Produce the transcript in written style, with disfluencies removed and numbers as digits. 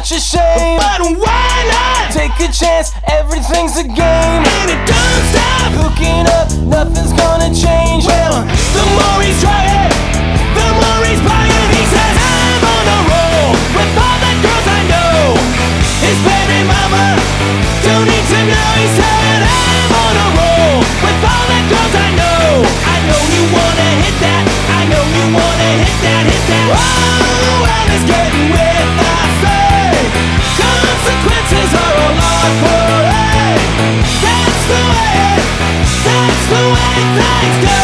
such a shame. But why not? Take a chance, everything's a game. And it don't stop. Hooking up, nothing's gonna change. Well, the more he's trying, the more he's buying. He says, I'm on a roll with all the girls I know. His baby mama don't need to know. He said, I'm on a roll with all the girls I know. I know you wanna hit that. I know you wanna hit that, hit that. Oh, well, it's getting with I say. Consequences are a lot for it. That's the way things go.